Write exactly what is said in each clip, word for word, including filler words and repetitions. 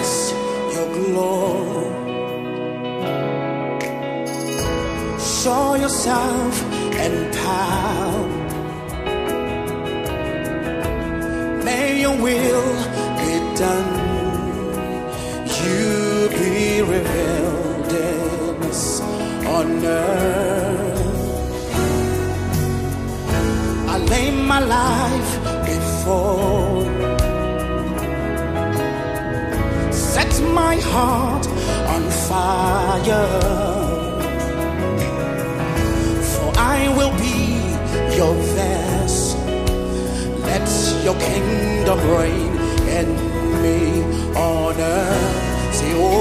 manifest your glory. Show yourself in power. May your will be done. You be revealed in us on earth. I lay my life before. Set my heart on fire. For I will be your vessel. Let your kingdom reign in me on earth. Say, oh,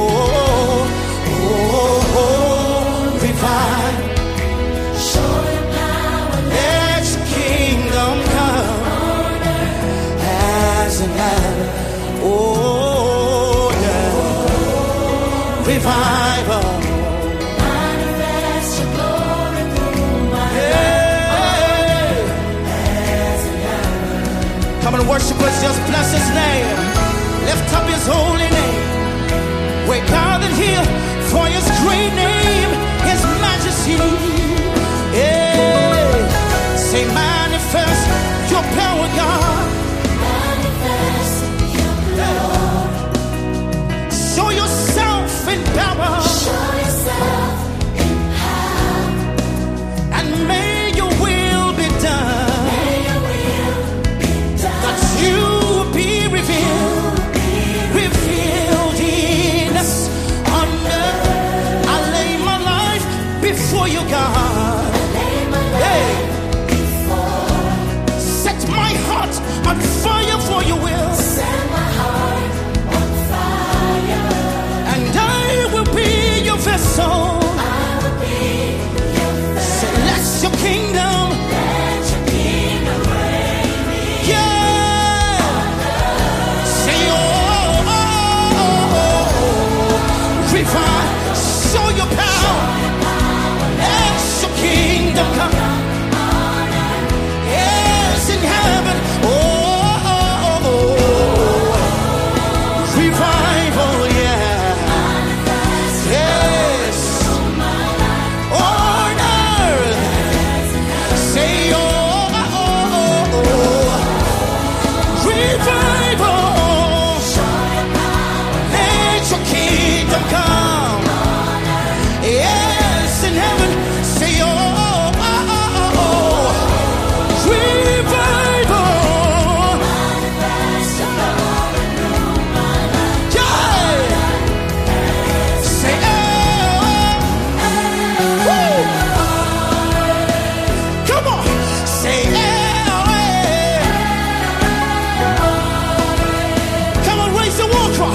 oh, oh, revive. Show your power. Let your kingdom come On earth as in heaven. Oh, yeah. Revival. manifest your glory through my Yeah. as in heaven. Come and worship us, just bless his name. Lift up his holy name. We're gathered here for his great name, his majesty. Yeah. Say, manifest your power, God. Manifest your glory. Show yourself in power. Show yourself in power. And may your will be done. May your will be done. That you be revealed, revealed in us on earth. I lay my life before you, God. Lay my Hey, life before. set my heart on fire for your will, Set my heart on fire. and I will be your vessel. I will be your So vessel. let your kingdom, Let your kingdom reign in yeah. Say, oh, oh, oh, oh, revive, show your power. Let your kingdom come. Yes, in heaven. Oh, oh, oh, oh. Revival, yeah. Yes. On earth. Say, oh, oh, oh, oh. Revival. Let your kingdom come. Yes, in heaven. Say, oh, oh, oh, oh. Revival. Yeah. Say, oh, woo. Come on. Say, oh, come on, raise the war cry.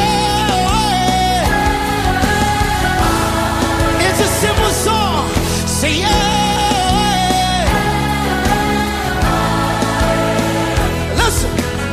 It's a simple song. Say, listen.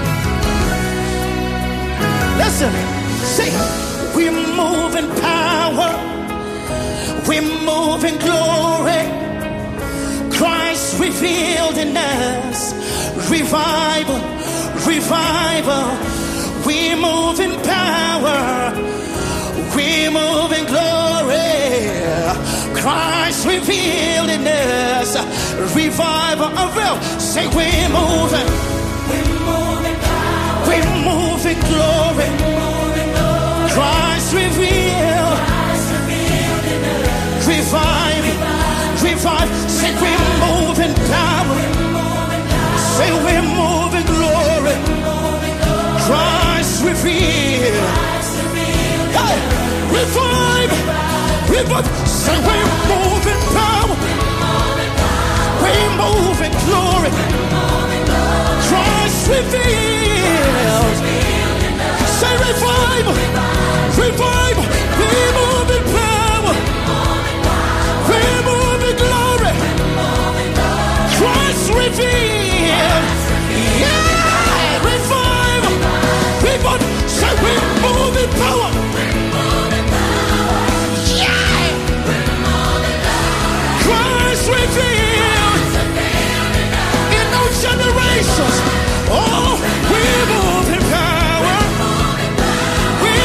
Listen. Say, we move in power. We move in glory. Christ revealed in us. Revival, revival. We move in power. We move in glory. Christ revealed in us. Revival, a real. Say, we're moving. We're moving power. We move in glory. Moving glory. Christ revealed. Christ revealed in us. Revive, revive. Say, we're moving power. Moving power. Say, we're moving glory. Moving glory. Christ revealed. Christ revealed in Hey, revive, revive. Say, we're moving power. moving power. We're moving glory. Moving glory. Christ revealed. Revealed in us. Say, revive, revive. We're moving power. Moving power. We're moving glory. Moving glory. Christ revealed. Yeah, revive, revive. Say, we're moving power. Moving power. Yeah, Moving power. Christ revealed. Revealed in us. In no generations. Oh, we're moving power. Moving power. We're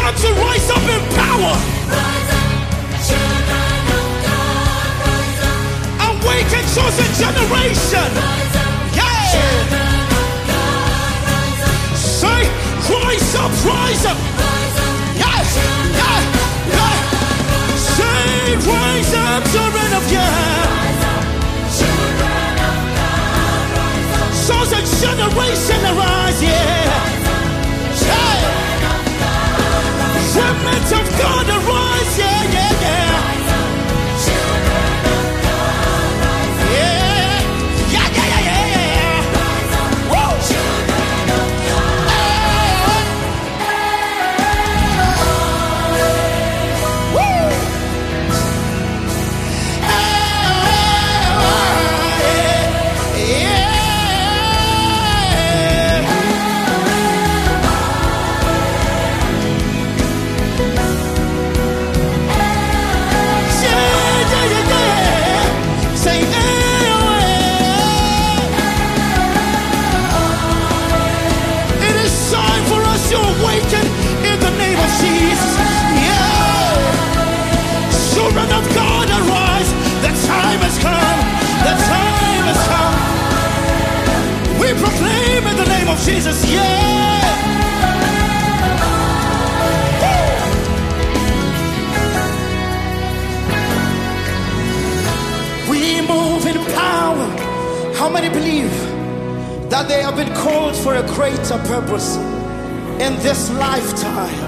time to rise up in power. Rise up, children of God. Rise up, Awaken chosen generation. rise up, Yeah. children of God. Rise up, Say, rise up, rise up. rise up, Yeah, yeah, yeah. Say, rise up, children of God. rise up, children of God. Rise up, Chosen generation arise, yeah. Hey. Remnants of God arise, yeah, yeah, yeah. children of God. Rise up, Yeah, yeah, yeah, yeah, yeah, yeah. Woo. children of Woo. Yeah, yeah. Say, it is time for us to awaken in the name of Jesus. Yeah. Children of God, arise. The time has come. The time has come. We proclaim in the name of Jesus. Yeah. We move in power. How many believe that they have been called for a greater purpose in this lifetime?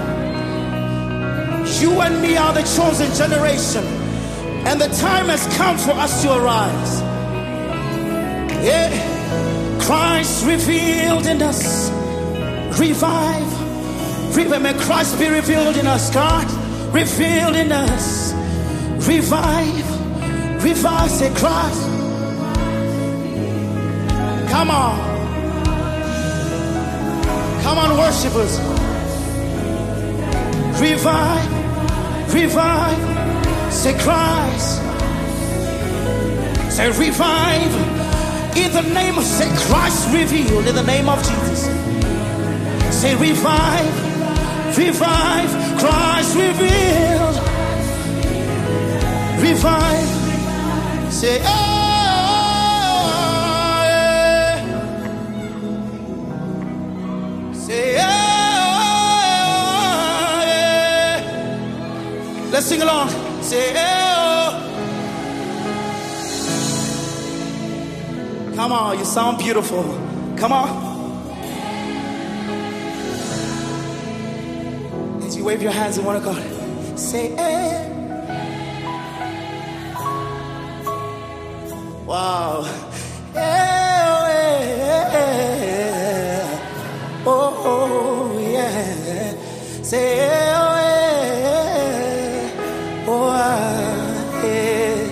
You and me are the chosen generation, and the time has come for us to arise. Yeah. Christ revealed in us. Revive. Revive. May Christ be revealed in us. God revealed in us. Revive. Revive. Say Christ. Come on. Come on, worshipers. Revive. Revive. Say Christ. Say revive. In the name of, say Christ revealed in the name of Jesus. Say revive. Revive. Christ revealed. Revive. Say oh, yeah. Say oh, yeah. Let's sing along. Say oh. Come on, you sound beautiful. Come on. As you wave your hands in one accord, say eh. Wow. Eh, eh, eh. Oh, oh, yeah. Say eh, oh, eh. Oh, ah, eh.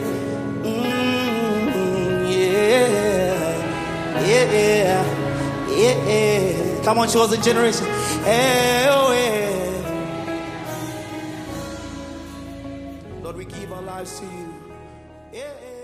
Mm, yeah. Yeah, yeah, yeah. Come on, chosen generation. Eh, oh, eh. Lord, we give our lives to you. Yeah, yeah.